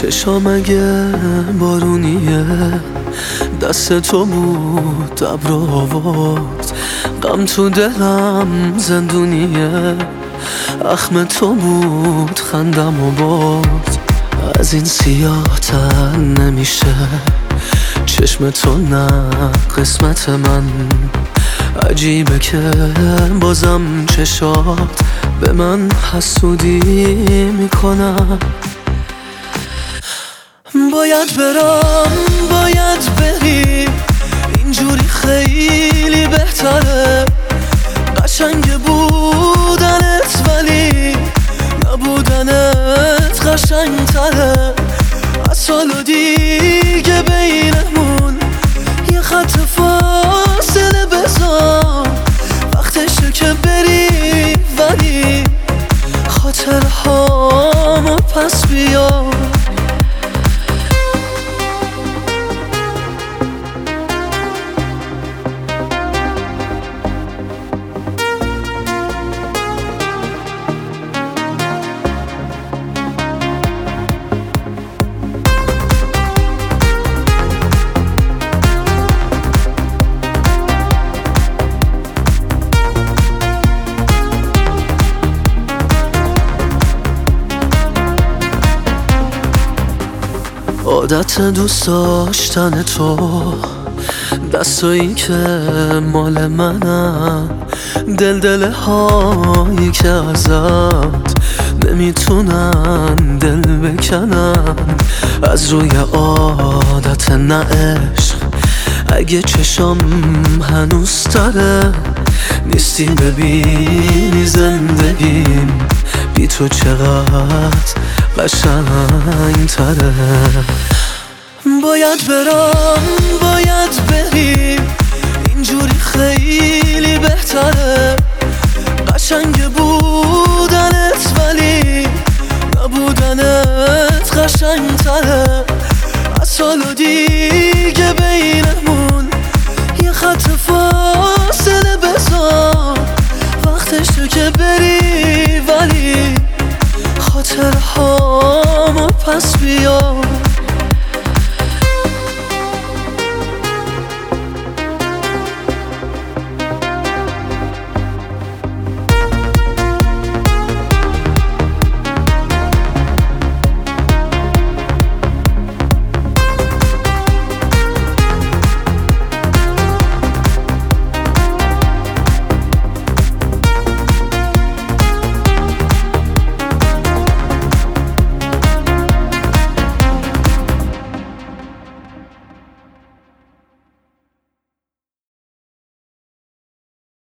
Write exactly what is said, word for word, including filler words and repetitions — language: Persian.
چشام اگه بارونیه دست تو بود ابر آورد، غم تو دلم زندونیه، اخم تو بود خندم و برد. از این سیاه تر نمیشه چشم تو، نه قسمت من. عجیبه که بازم چشات به من حسودی میکنن. باید برم باید بری، اینجوری خیلی بهتره. قشنگ بودنت ولی نبودنت قشنگتره. از سال و دیگه بینمون یه خط فاصله بذار، وقتشه که بری ولی خاطرهامو پس بیار. عادت دوست داشتن تو، دستایی که مال منن، دل دل هایی که ازت نمیتونن دل بکنن. از روی عادت نه عشق، اگه چشم هنوز تره، نیستی ببینی زندگیم بی تو چقدر قشنگ تره. باید برم باید بری، اینجوری خیلی بهتره. قشنگ بودنت ولی نبودنت قشنگتره. از سال و دیگه بینمون یه خط فاصله بذار، وقتشه که بری ولی خاطرهامو پس بیار.